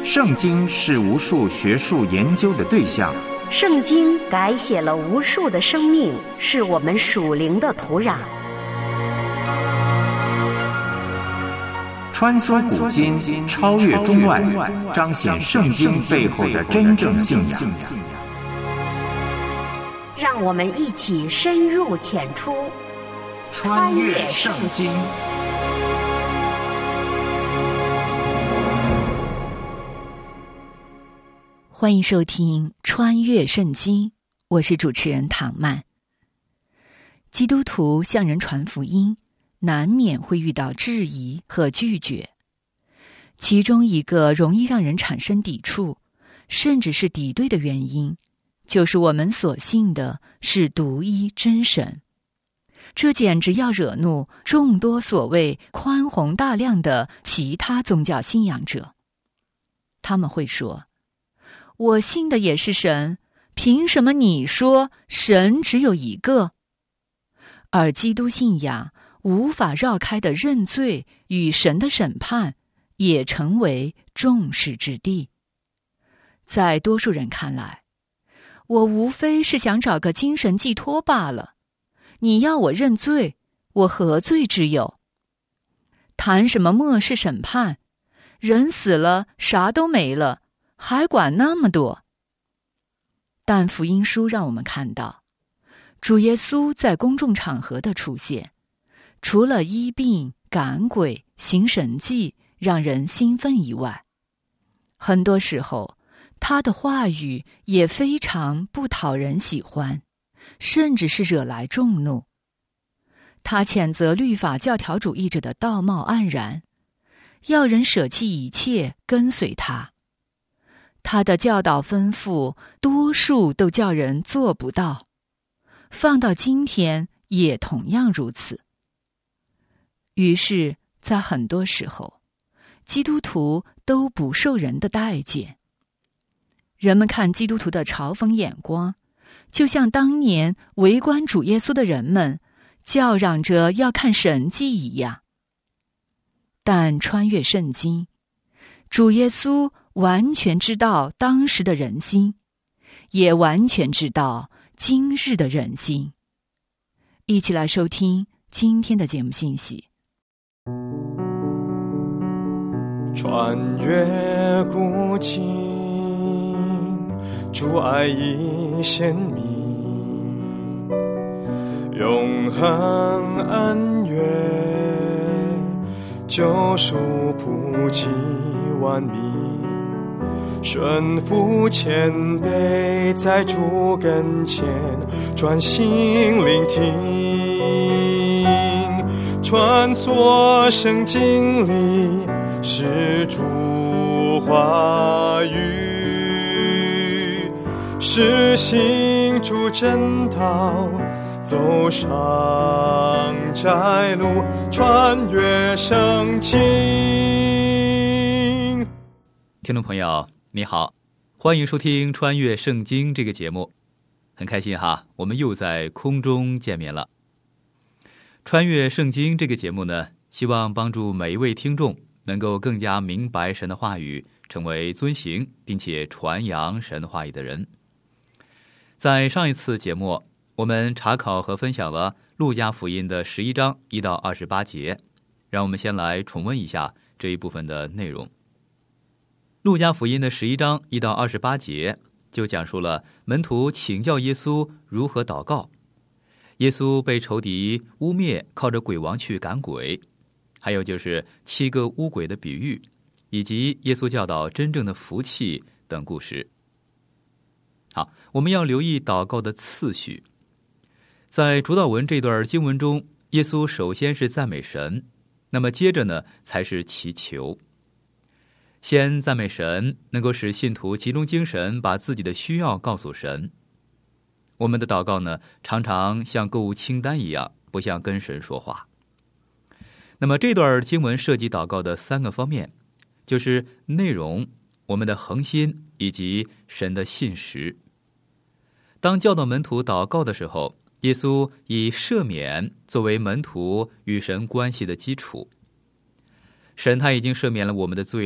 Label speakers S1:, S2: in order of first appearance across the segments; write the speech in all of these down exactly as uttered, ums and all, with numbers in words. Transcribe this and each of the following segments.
S1: 圣经是无数学术研究的对象，
S2: 圣经改写了无数的生命，是我们属灵的土壤。
S1: 穿梭古今，超越中外，彰显圣经背后的真正信仰。
S2: 让我们一起深入浅出，
S1: 穿越圣经。
S3: 欢迎收听《穿越圣经》，我是主持人唐曼。基督徒向人传福音，难免会遇到质疑和拒绝，其中一个容易让人产生抵触，甚至是敌对的原因，就是我们所信的是独一真神。这简直要惹怒众多所谓宽宏大量的其他宗教信仰者。他们会说，我信的也是神，凭什么你说神只有一个？而基督信仰无法绕开的认罪与神的审判，也成为众矢之的。在多数人看来，我无非是想找个精神寄托罢了，你要我认罪，我何罪之有？谈什么末世审判？人死了，啥都没了，还管那么多？但福音书让我们看到，主耶稣在公众场合的出现，除了医病、赶鬼、行神迹让人兴奋以外，很多时候他的话语也非常不讨人喜欢，甚至是惹来众怒。他谴责律法教条主义者的道貌岸然，要人舍弃一切跟随他。他的教导吩咐多数都叫人做不到，放到今天也同样如此。于是在很多时候，基督徒都不受人的待见。人们看基督徒的嘲讽眼光，就像当年围观主耶稣的人们叫嚷着要看神迹一样。但穿越圣经，主耶稣完全知道当时的人心，也完全知道今日的人心。一起来收听今天的节目信息。
S4: 穿越古今，主爱已显明，永恒恩怨，救赎普及万民，顺服谦卑，在主跟前专心聆听，穿梭圣经里是主话语，是行主真道，走上窄路，穿越圣经。
S5: 听众朋友你好，欢迎收听穿越圣经这个节目，很开心哈，我们又在空中见面了。穿越圣经这个节目呢，希望帮助每一位听众能够更加明白神的话语，成为遵行并且传扬神的话语的人。在上一次节目，我们查考和分享了路加福音的十一章一到二十八节，让我们先来重温一下这一部分的内容。路加福音的十一章一到二十八节就讲述了门徒请教耶稣如何祷告，耶稣被仇敌污蔑，靠着鬼王去赶鬼，还有就是七个污鬼的比喻，以及耶稣教导真正的福气等故事。好，我们要留意祷告的次序。在主祷文这段经文中，耶稣首先是赞美神，那么接着呢才是祈求。先赞美神，能够使信徒集中精神，把自己的需要告诉神。我们的祷告呢，常常像购物清单一样，不像跟神说话。那么这段经文涉及祷告的三个方面，就是内容、我们的恒心以及神的信实。当教导门徒祷告的时候，耶稣以赦免作为门徒与神关系的基础。神他已经赦免了我们的罪了，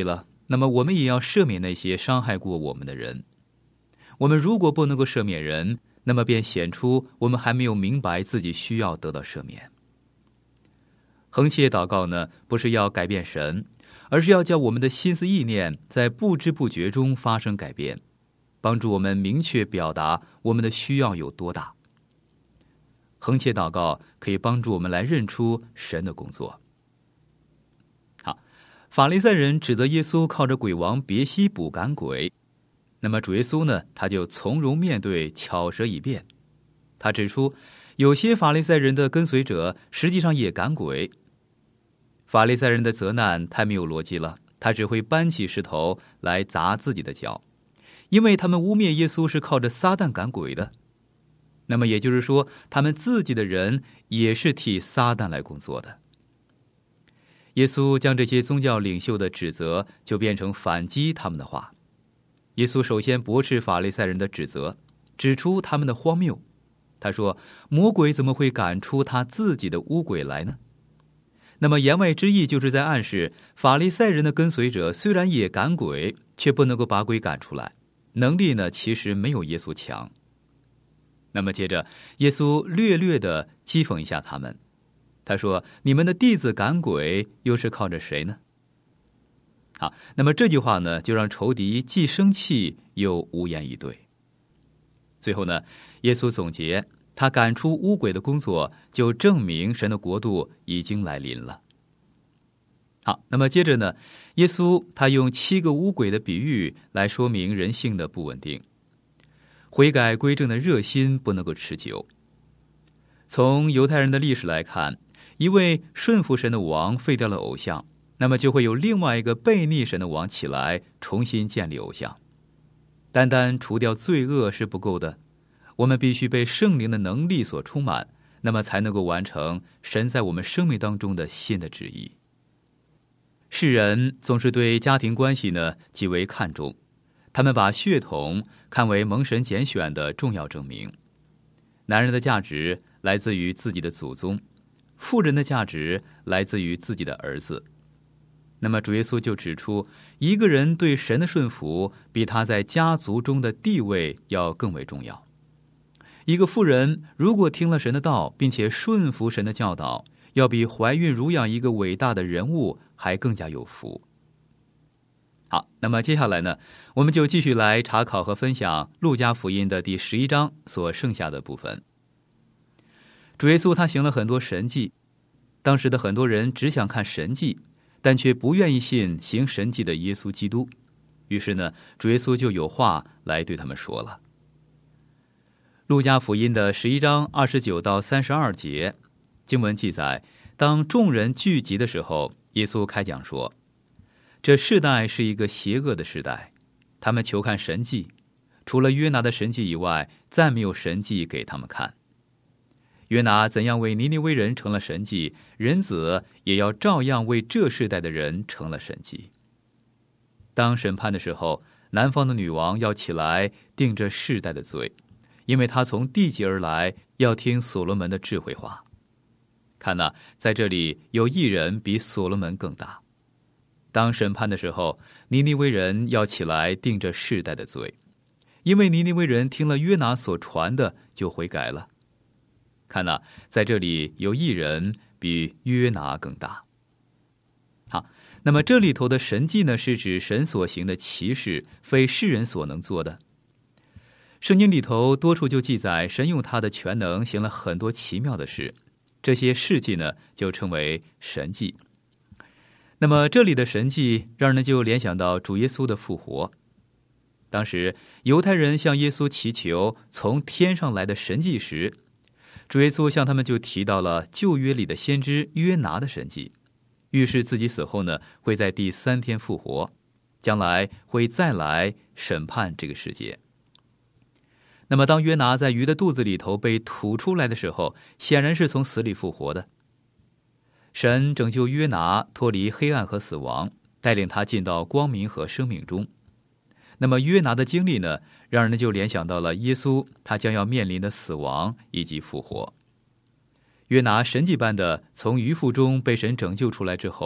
S5: 那么我们也要赦免那些伤害过我们的人。我们如果不能够赦免人，那么便显出我们还没有明白自己需要得到赦免。恒切祷告呢，不是要改变神，而是要叫我们的心思意念在不知不觉中发生改变，帮助我们明确表达我们的需要有多大。恒切祷告可以帮助我们来认出神的工作。好，法利赛人指责耶稣靠着鬼王别西卜赶鬼，那么主耶稣呢，他就从容面对，巧舌以辩。他指出，有些法利赛人的跟随者实际上也赶鬼。法利赛人的责难太没有逻辑了，他只会搬起石头来砸自己的脚，因为他们污蔑耶稣是靠着撒旦赶鬼的。那么也就是说，他们自己的人也是替撒旦来工作的。耶稣将这些宗教领袖的指责就变成反击他们的话。耶稣首先驳斥法利赛人的指责，指出他们的荒谬。他说，魔鬼怎么会赶出他自己的污鬼来呢？那么言外之意就是在暗示，法利赛人的跟随者虽然也赶鬼，却不能够把鬼赶出来，能力呢其实没有耶稣强。那么接着耶稣略略地讥讽一下他们，他说，你们的弟子赶鬼又是靠着谁呢？好，那么这句话呢，就让仇敌既生气又无言以对。最后呢，耶稣总结，他赶出污鬼的工作，就证明神的国度已经来临了。好，那么接着呢，耶稣他用七个污鬼的比喻来说明人性的不稳定，悔改归正的热心不能够持久。从犹太人的历史来看，一位顺服神的王废掉了偶像，那么就会有另外一个背逆神的王起来，重新建立偶像。单单除掉罪恶是不够的，我们必须被圣灵的能力所充满，那么才能够完成神在我们生命当中的新的旨意。世人总是对家庭关系呢极为看重，他们把血统看为蒙神拣选的重要证明。男人的价值来自于自己的祖宗，妇人的价值来自于自己的儿子。那么主耶稣就指出，一个人对神的顺服比他在家族中的地位要更为重要。一个妇人如果听了神的道，并且顺服神的教导，要比怀孕乳养一个伟大的人物还更加有福。好，那么接下来呢，我们就继续来查考和分享路加福音的第十一章所剩下的部分。主耶稣他行了很多神迹，当时的很多人只想看神迹，但却不愿意信行神迹的耶稣基督。于是呢，主耶稣就有话来对他们说了。路加福音的十一章二十九到三十二节，经文记载，当众人聚集的时候，耶稣开讲说，这世代是一个邪恶的世代，他们求看神迹，除了约拿的神迹以外，再没有神迹给他们看。约拿怎样为尼尼微人成了神迹，人子也要照样为这世代的人成了神迹。当审判的时候，南方的女王要起来定这世代的罪，因为她从地极而来，要听所罗门的智慧话。看哪，在这里有一人比所罗门更大。当审判的时候，尼尼微人要起来定这世代的罪，因为尼尼微人听了约拿所传的就悔改了。看哪，在这里有一人比约拿更大。好，那么这里头的神迹呢，是指神所行的奇事，非世人所能做的。圣经里头多处就记载，神用他的全能行了很多奇妙的事，这些事迹呢，就称为神迹。那么这里的神迹让人就联想到主耶稣的复活。当时犹太人向耶稣祈求从天上来的神迹时，主耶稣向他们就提到了旧约里的先知约拿的神迹，预示自己死后呢，会在第三天复活，将来会再来审判这个世界。那么当约拿在鱼的肚子里头被吐出来的时候，显然是从死里复活的。神拯救约拿脱离黑暗和死亡，带领他进到光明和生命中。那么约拿的经历呢，让人就联想到了耶稣他将要面临的死亡以及复活。约拿神迹般的从鱼腹中被神拯救出来之后，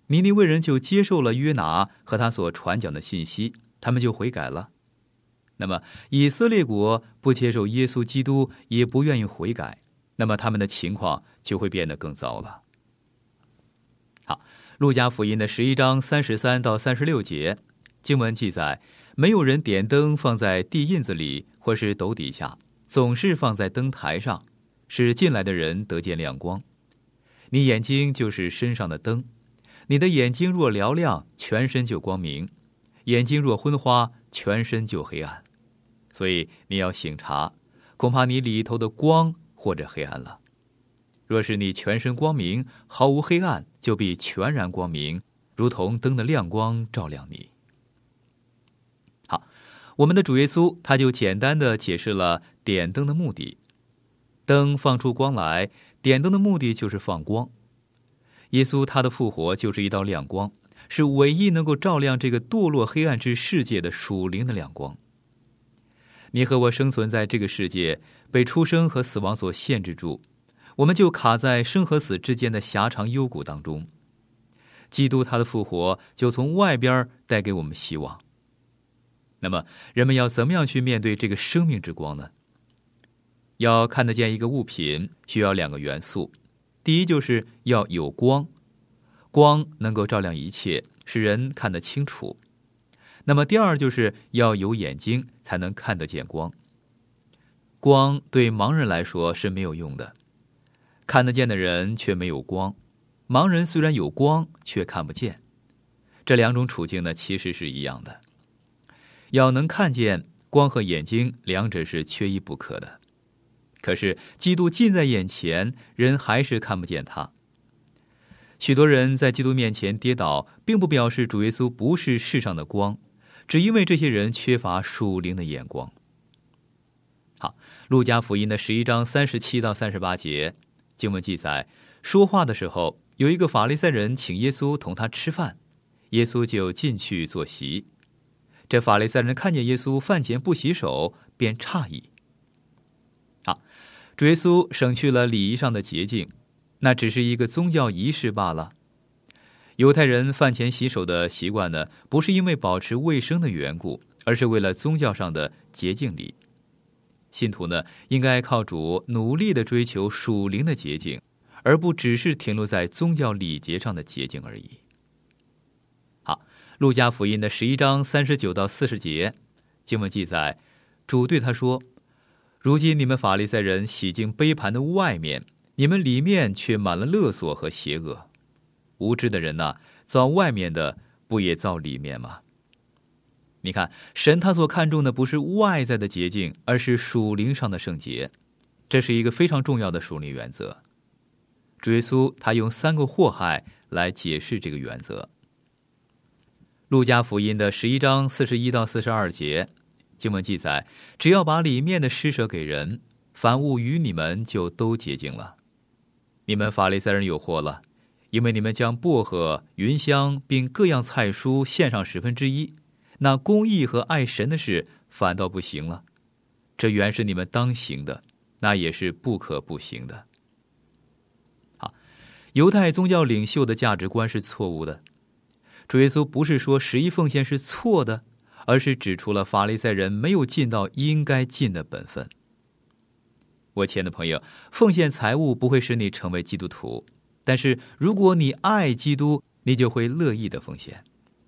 S5: 尼尼微人就接受了约拿和他所传讲的信息，他们就悔改了。那么以色列国不接受耶稣基督，也不愿意悔改，那么他们的情况就会变得更糟了。好，路加福音的十一章三十三到三十六节，经文记载，没有人点灯放在地印子里或是斗底下，总是放在灯台上，使进来的人得见亮光。你眼睛就是身上的灯，你的眼睛若嘹亮，全身就光明；眼睛若昏花，全身就黑暗。所以你要省察，恐怕你里头的光或者黑暗了。若是你全身光明，毫无黑暗，就必全然光明，如同灯的亮光照亮你。好，我们的主耶稣他就简单的解释了点灯的目的。灯放出光来，点灯的目的就是放光。耶稣他的复活就是一道亮光，是唯一能够照亮这个堕落黑暗之世界的属灵的亮光。你和我生存在这个世界，被出生和死亡所限制住，我们就卡在生和死之间的狭长幽谷当中。基督他的复活就从外边带给我们希望。那么人们要怎么样去面对这个生命之光呢？要看得见一个物品，需要两个元素。第一就是要有光，光能够照亮一切，使人看得清楚。那么第二就是要有眼睛，才能看得见光。光对盲人来说是没有用的，看得见的人却没有光，盲人虽然有光，却看不见。这两种处境呢，其实是一样的。要能看见，光和眼睛两者是缺一不可的。可是基督近在眼前，人还是看不见他。许多人在基督面前跌倒，并不表示主耶稣不是世上的光，只因为这些人缺乏属灵的眼光。好，路加福音的十一章三十七到三十八节，经文记载，说话的时候，有一个法利赛人请耶稣同他吃饭，耶稣就进去坐席。这法利赛人看见耶稣饭前不洗手，便诧异。好，主耶稣省去了礼仪上的洁净，那只是一个宗教仪式罢了。犹太人饭前洗手的习惯呢，不是因为保持卫生的缘故，而是为了宗教上的洁净礼。信徒呢，应该靠主努力地追求属灵的洁净，而不只是停留在宗教礼节上的洁净而已。好，路加福音的十一章三十九到四十节，经文记载，主对他说，如今你们法利赛人洗净杯盘的外面，你们里面却满了勒索和邪恶。无知的人呐、啊，造外面的，不也造里面吗？你看，神他所看重的不是外在的洁净，而是属灵上的圣洁，这是一个非常重要的属灵原则。主耶稣他用三个祸害来解释这个原则。路加福音的十一章四十一到四十二节，经文记载，只要把里面的施舍给人，凡物与你们就都洁净了。你们法利赛人有祸了，因为你们将薄荷、芸香并各样菜蔬献上十分之一，那公义和爱神的事反倒不行了。这原是你们当行的，那也是不可不行的。好，犹太宗教领袖的价值观是错误的。主耶稣不是说十一奉献是错的，而是指出了法利赛人没有尽到应该尽的本分。我亲爱的朋友，奉献财物不会使你成为基督徒，但是如果你爱基督，你就会乐意的奉献。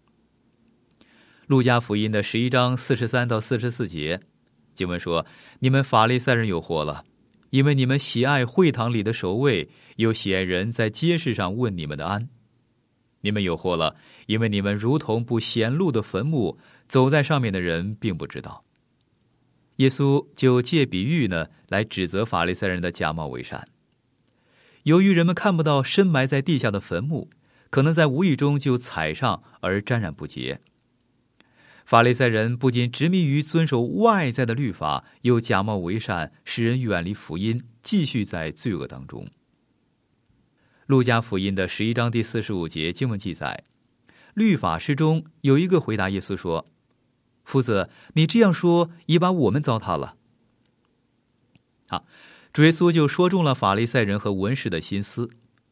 S5: 路加福音的十一章四十三到四十四节，经文说，你们法利赛人有祸了，因为你们喜爱会堂里的守卫，又喜爱人在街市上问你们的安。你们有祸了，因为你们如同不显露的坟墓，走在上面的人并不知道。耶稣就借比喻呢，来指责法利赛人的假冒伪善。由于人们看不到深埋在地下的坟墓，可能在无意中就踩上而沾染不洁。法利赛人不仅执迷于遵守外在的律法，又假冒伪善，使人远离福音，继续在罪恶当中。路加福音的十一章第四十五节经文记载，律法师中有一个回答耶稣说，夫子，你这样说已把我们糟蹋了。好，主耶稣就说中了法利赛人和文士的心思。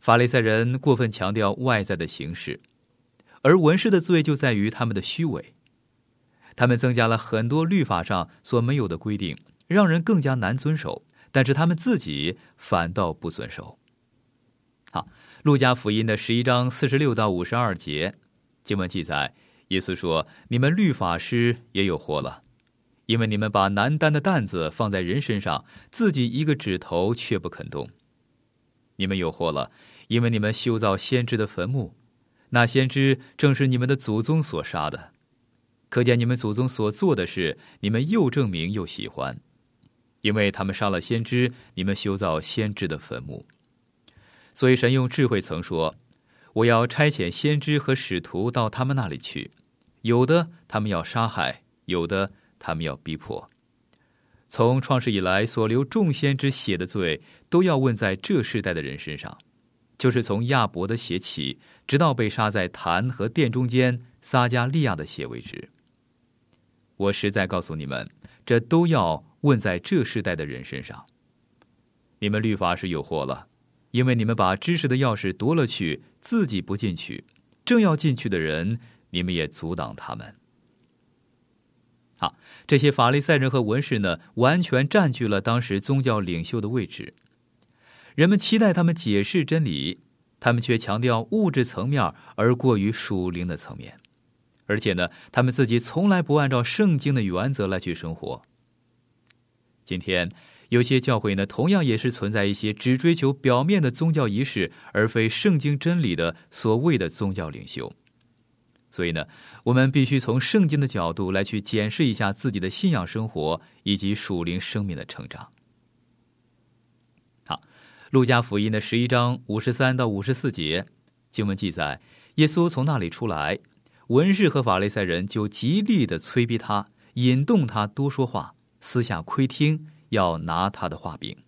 S5: 法利赛人过分强调外在的形式，而文士的罪就在于他们的虚伪。他们增加了很多律法上所没有的规定，让人更加难遵守，但是他们自己反倒不遵守。好，路加福音的十一章四十六到五十二节经文记载，耶稣说：你们律法师也有祸了，因为你们把难担的担子放在人身上，自己一个指头却不肯动。你们有祸了，因为你们修造先知的坟墓，那先知正是你们的祖宗所杀的。可见你们祖宗所做的事，你们又证明又喜欢，因为他们杀了先知，你们修造先知的坟墓。所以神用智慧曾说：我要差遣先知和使徒到他们那里去，有的他们要杀害，有的他们要逼迫。从创世以来所流众先知血的罪，都要问在这世代的人身上，就是从亚伯的血起，直到被杀在坛和殿中间撒加利亚的血为止。我实在告诉你们，这都要问在这世代的人身上。你们律法师有祸了，因为你们把知识的钥匙夺了去，自己不进去，正要进去的人，你们也阻挡他们。好，这些法利赛人和文士呢，完全占据了当时宗教领袖的位置。人们期待他们解释真理，他们却强调物质层面而过于属灵的层面。而且呢，他们自己从来不按照圣经的原则来去生活。今天有些教会呢，同样也是存在一些只追求表面的宗教仪式，而非圣经真理的所谓的宗教领袖。所以呢，我们必须从圣经的角度来去检视一下自己的信仰生活以及属灵生命的成长。好，路加福音的十一章五十三到五十四节经文记载，耶稣从那里出来，文士和法利赛人就极力地催逼他，引动他多说话，私下窥听，要拿他的话柄。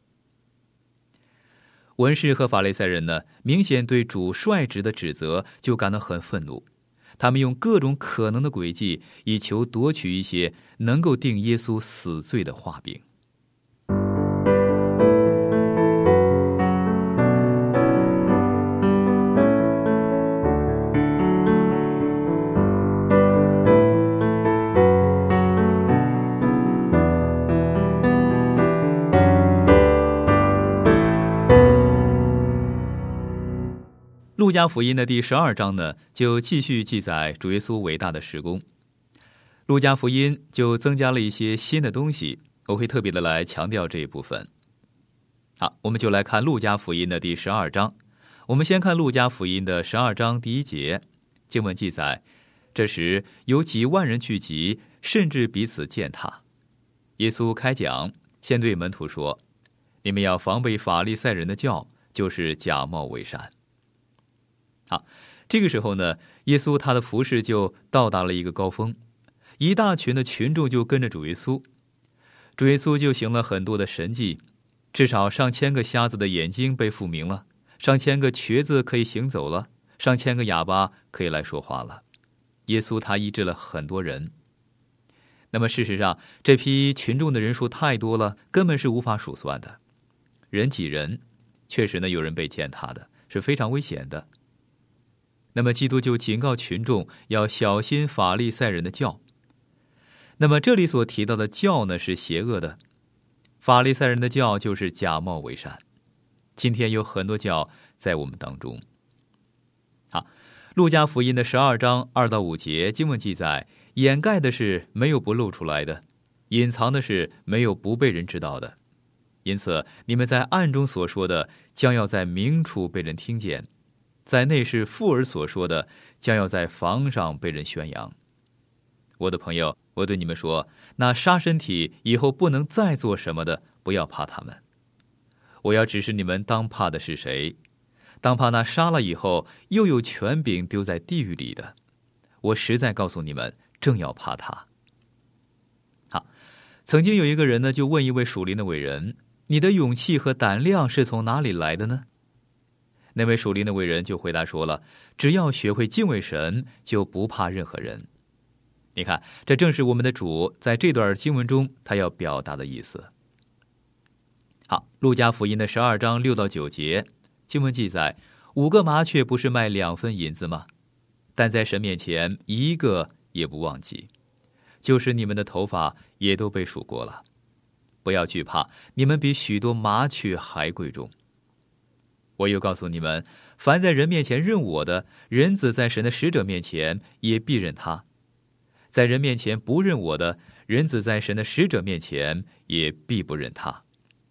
S5: 文士和法利赛人呢，明显对主率直的指责就感到很愤怒，他们用各种可能的诡计，以求夺取一些能够定耶稣死罪的话柄。路加福音的第十二章呢，就继续记载主耶稣伟大的事工。路加福音就增加了一些新的东西，我会特别的来强调这一部分。好，我们就来看路加福音的第十二章。我们先看路加福音的十二章第一节，经文记载，这时有几万人聚集，甚至彼此践踏。耶稣开讲，先对门徒说：你们要防备法利赛人的教，就是假冒伪善。好，这个时候呢，耶稣他的服事就到达了一个高峰，一大群的群众就跟着主耶稣。主耶稣就行了很多的神迹，至少上千个瞎子的眼睛被复明了，上千个瘸子可以行走了，上千个哑巴可以来说话了。耶稣他医治了很多人。那么事实上，这批群众的人数太多了，根本是无法数算的。人挤人，确实呢有人被践踏的，是非常危险的。那么基督就警告群众要小心法利赛人的教。那么这里所提到的教呢，是邪恶的。法利赛人的教就是假冒伪善。今天有很多教在我们当中。好，路加福音的十二章二到五节经文记载，掩盖的是没有不露出来的，隐藏的是没有不被人知道的。因此你们在暗中所说的，将要在明处被人听见，在内室附耳所说的，将要在房上被人宣扬。我的朋友，我对你们说，那杀身体以后不能再做什么的，不要怕他们。我要指示你们当怕的是谁，当怕那杀了以后又有权柄丢在地狱里的。我实在告诉你们，正要怕他。好，曾经有一个人呢，就问一位属灵的伟人，你的勇气和胆量是从哪里来的呢？那位属灵的伟人就回答说了，只要学会敬畏神，就不怕任何人。你看，这正是我们的主在这段经文中他要表达的意思。好，路加福音的十二章六到九节经文记载，五个麻雀不是卖两分银子吗？但在神面前一个也不忘记，就是你们的头发也都被数过了。不要惧怕，你们比许多麻雀还贵重。我又告诉你们，凡在人面前认我的，人子在神的使者面前也必认他；在人面前不认我的，人子在神的使者面前也必不认他。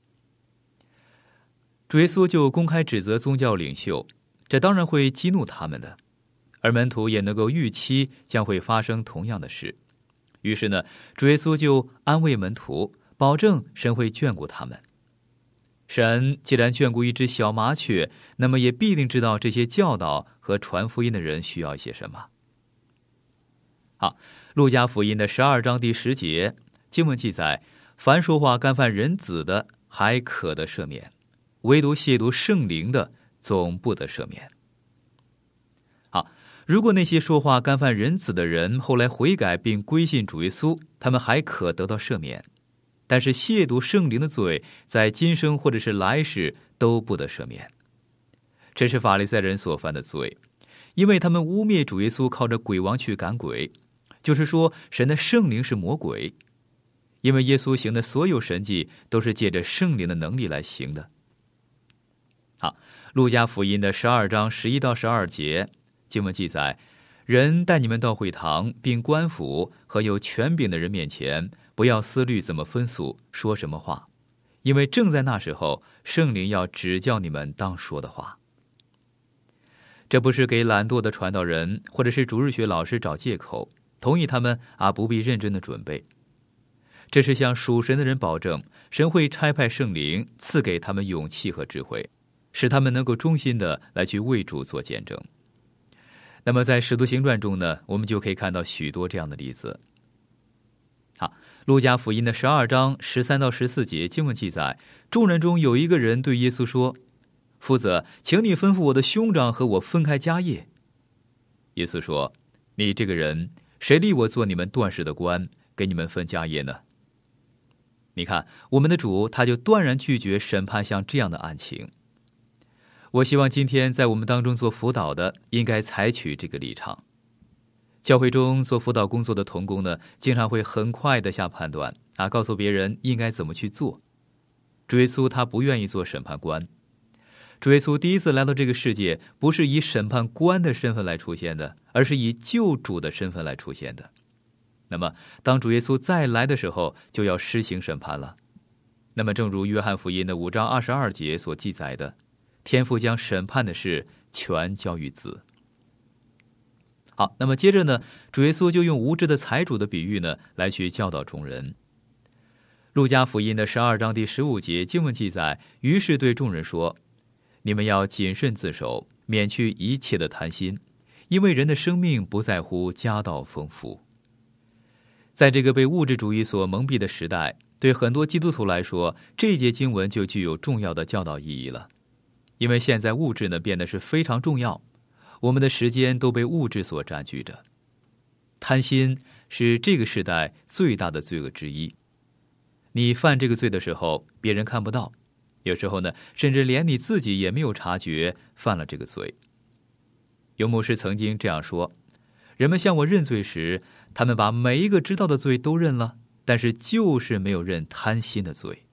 S5: 主耶稣就公开指责宗教领袖，这当然会激怒他们的，而门徒也能够预期将会发生同样的事。于是呢，主耶稣就安慰门徒，保证神会眷顾他们。神既然眷顾一只小麻雀，那么也必定知道这些教导和传福音的人需要一些什么。好，路加福音的十二章第十节经文记载，凡说话干犯人子的，还可得赦免，唯独亵渎圣灵的，总不得赦免。好，如果那些说话干犯人子的人后来悔改并归信主耶稣，他们还可得到赦免。但是亵渎圣灵的罪，在今生或者是来世都不得赦免。这是法利赛人所犯的罪，因为他们污蔑主耶稣靠着鬼王去赶鬼，就是说神的圣灵是魔鬼。因为耶稣行的所有神迹都是借着圣灵的能力来行的。好，路加福音的十二章十一到十二节经文记载，人带你们到会堂并官府和有权柄的人面前，不要思虑怎么分诉说什么话，因为正在那时候，圣灵要指教你们当说的话。这不是给懒惰的传道人或者是主日学老师找借口，同意他们啊不必认真的准备。这是向属神的人保证，神会差派圣灵赐给他们勇气和智慧，使他们能够忠心的来去为主做见证。那么在使徒行传中呢，我们就可以看到许多这样的例子。好，路加福音的十二章十三到十四节经文记载，众人中有一个人对耶稣说，夫子，请你吩咐我的兄长和我分开家业。耶稣说，你这个人，谁立我做你们断事的官，给你们分家业呢？你看，我们的主他就断然拒绝审判像这样的案情。我希望今天在我们当中做辅导的应该采取这个立场。教会中做辅导工作的同工呢，经常会很快的下判断啊，告诉别人应该怎么去做。主耶稣他不愿意做审判官。主耶稣第一次来到这个世界，不是以审判官的身份来出现的，而是以救主的身份来出现的。那么当主耶稣再来的时候，就要施行审判了。那么正如约翰福音的五章二十二节所记载的，天父将审判的事全交于子。好，那么接着呢，主耶稣就用无知的财主的比喻呢，来去教导众人。路加福音的十二章第十五节经文记载，于是对众人说，你们要谨慎自守，免去一切的贪心，因为人的生命不在乎家道丰富。在这个被物质主义所蒙蔽的时代，对很多基督徒来说，这一节经文就具有重要的教导意义了。因为现在物质呢变得是非常重要，我们的时间都被物质所占据着。贪心是这个时代最大的罪恶之一。你犯这个罪的时候，别人看不到，有时候呢，甚至连你自己也没有察觉犯了这个罪。有牧师曾经这样说，人们向我认罪时，他们把每一个知道的罪都认了，但是就是没有认贪心的罪。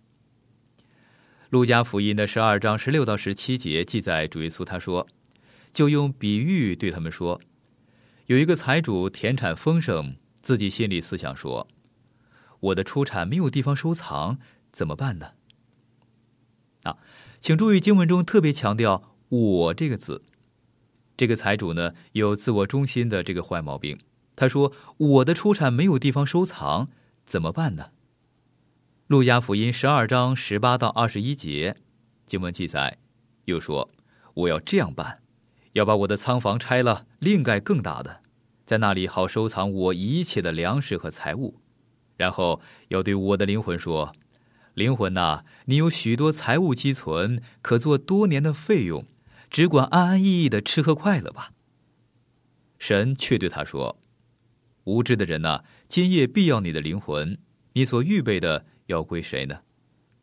S5: 路加福音的十二章十六到十七节记载，主耶稣他说，就用比喻对他们说，有一个财主田产丰盛，自己心里思想说，我的出产没有地方收藏，怎么办呢？啊，请注意经文中特别强调我这个字。这个财主呢，有自我中心的这个坏毛病。他说，我的出产没有地方收藏，怎么办呢？路加福音十二章十八到二十一节经文记载，又说，我要这样办，要把我的仓房拆了，另盖更大的，在那里好收藏我一切的粮食和财物。然后要对我的灵魂说，灵魂哪，你有许多财物积存，可做多年的费用，只管安安逸逸的吃喝快乐吧。神却对他说，无知的人哪，今夜必要你的灵魂，你所预备的要归谁呢？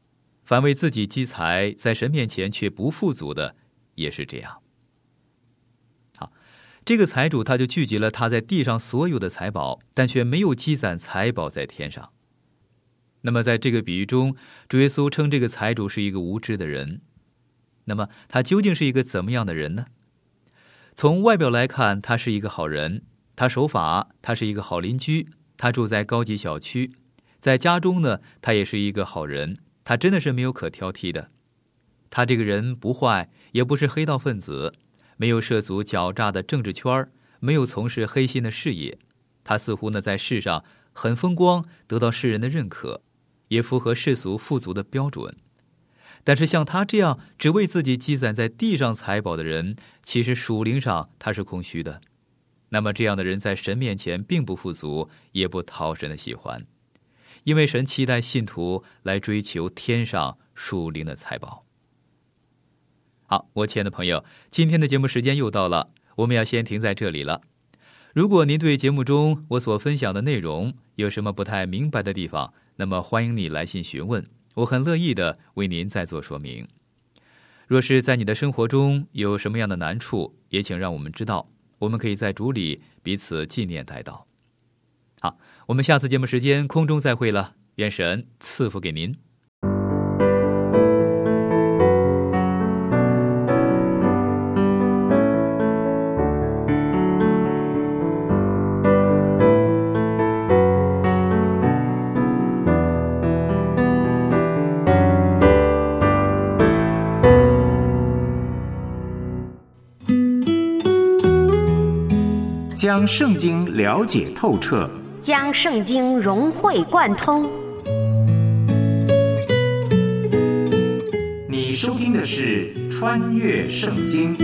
S5: 凡为自己积财，在神面前却不富足的，也是这样。好，这个财主他就聚集了他在地上所有的财宝，但却没有积攒财宝在天上。那么在这个比喻中，主耶稣称这个财主是一个无知的人。那么他究竟是一个怎么样的人呢？从外表来看，他是一个好人，他守法，他是一个好邻居，他住在高级小区，在家中呢，他也是一个好人，他真的是没有可挑剔的。他这个人不坏，也不是黑道分子，没有涉足狡诈的政治圈，没有从事黑心的事业。他似乎呢在世上很风光，得到世人的认可，也符合世俗富足的标准。但是像他这样只为自己积攒在地上财宝的人，其实属灵上他是空虚的。那么这样的人在神面前并不富足，也不讨神的喜欢，因为神期待信徒来追求天上属灵的财宝。好，我亲爱的朋友，今天的节目时间又到了，我们要先停在这里了。如果您对节目中我所分享的内容有什么不太明白的地方，那么欢迎你来信询问，我很乐意的为您再做说明。若是在你的生活中有什么样的难处，也请让我们知道，我们可以在主里彼此纪念代祷。好，我们下次节目时间空中再会了，愿神赐福给您。
S1: 将圣经了解透彻，
S2: 将圣经融会贯通。
S1: 你收听的是《穿越圣经》。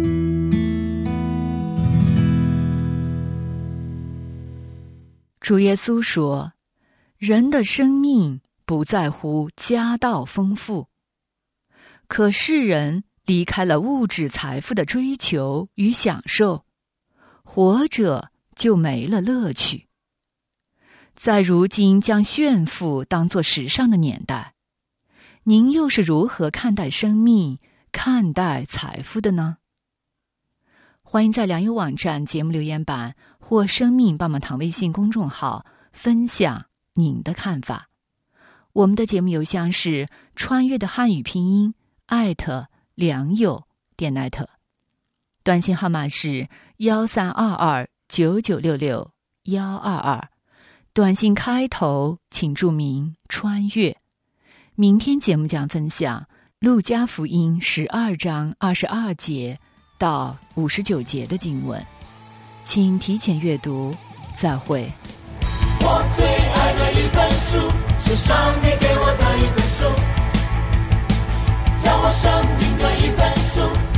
S3: 主耶稣说，人的生命不在乎家道丰富，可世人离开了物质财富的追求与享受，活着就没了乐趣。在如今将炫富当作时尚的年代，您又是如何看待生命、看待财富的呢？欢迎在良友网站节目留言板或生命棒棒堂微信公众号分享您的看法。我们的节目邮箱是穿越的汉语拼音艾特良友点 net， 短信号码是幺三二二九九六六幺二二，短信开头请注明穿越。明天节目将分享路加福音十二章二十二节到五十九节的经文，请提前阅读。再会。
S6: 我最爱的一本书，是上帝给我的一本书，教我生命的一本书。